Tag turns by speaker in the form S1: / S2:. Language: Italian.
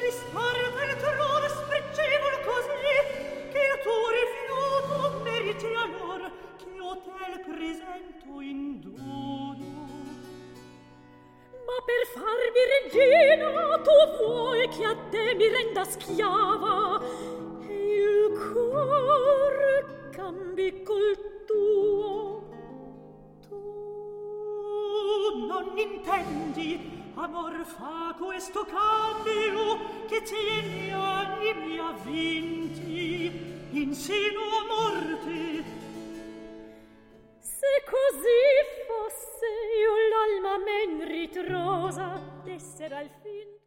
S1: Trova spregevol così, che a tuo rifiuto meriti allor che io te presento in dono. Ma per farmi regina tu vuoi che a te mi renda schiava e il cor cambi col tuo. Tu non intendi, amor, fa questo cambio che tieni animi a vinti insino a morte. Se così fosse io l'alma men ritrosa d'essere al fin